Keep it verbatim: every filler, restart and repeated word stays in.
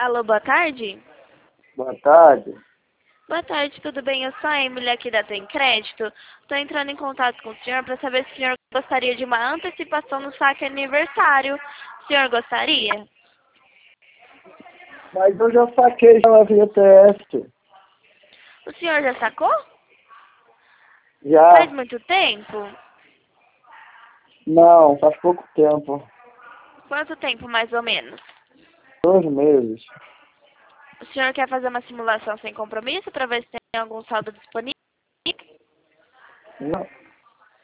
Alô, boa tarde? Boa tarde. Boa tarde, tudo bem? Eu sou a Emily aqui da Tem Crédito. Estou entrando em contato com o senhor para saber se o senhor gostaria de uma antecipação no saque aniversário. O senhor gostaria? Mas eu já saquei já via T S. O senhor já sacou? Faz Já? muito tempo? Não, faz pouco tempo. Quanto tempo, mais ou menos? Dois meses. O senhor quer fazer uma simulação sem compromisso para ver se tem algum saldo disponível? Não.